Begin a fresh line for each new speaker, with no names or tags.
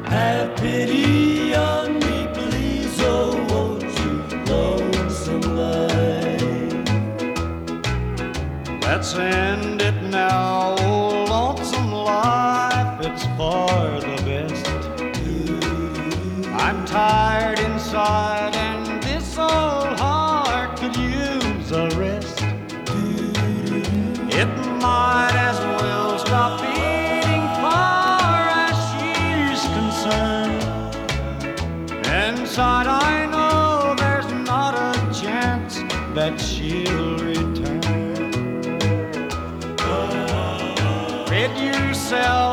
Have pity on me, please, oh, won't you, lonesome life?
Let's end it now, oh, lonesome life, it's for the best. I'm tired inside and this old heart could use a rest. It might as well stop beating far as she's concerned. Inside I know there's not a chance that she'll return. Rid yourself